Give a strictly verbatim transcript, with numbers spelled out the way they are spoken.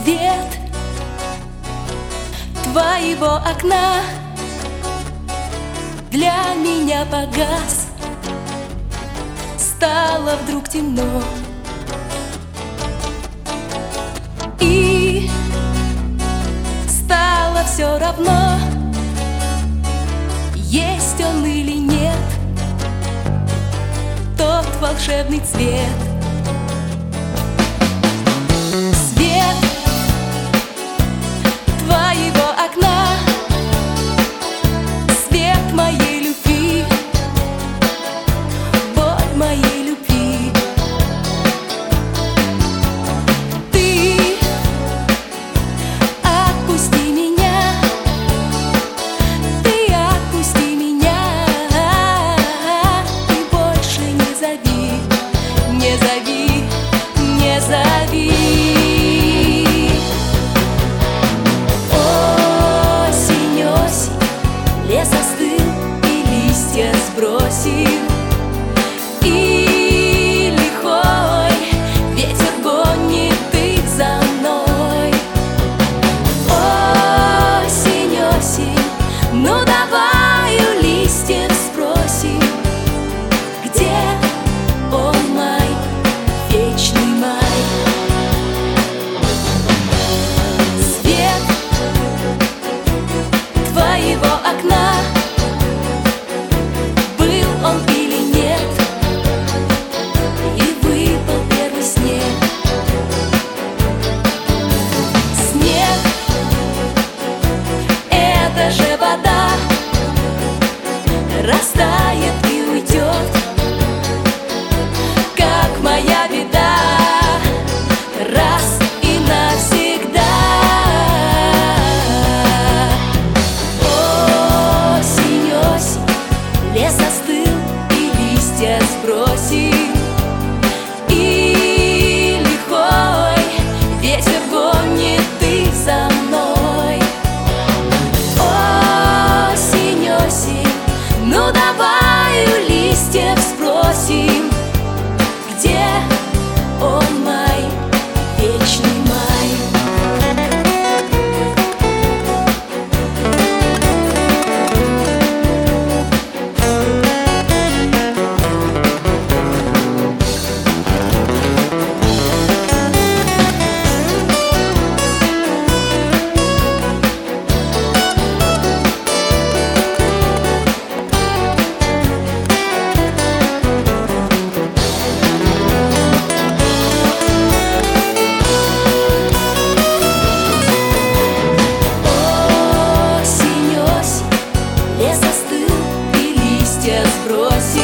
Свет твоего окна для меня погас. Стало вдруг темно, и стало все равно, есть он или нет, тот волшебный цвет. Свет твоего окна, свет моей любви, боль моей любви. Ты отпусти меня, ты отпусти меня, и больше не зови, не зови, не зови. Лес остыл и листья сбросил, и лихой ветер гонит их за мной. Осень, осень, ну давай у листьев спросим, где он, май, вечный май. Свет твоего окна, был он или нет, и выпал первый снег. Снег — это же вода, растает и уйдет, как моя беда, раз и навсегда. Лес остыл и листья сбросил, и лихой ветер гонит их за мной. Осень, осень, ну давай у листьев спросим, где он, май, вечный май. Лес остыл и листья сбросил.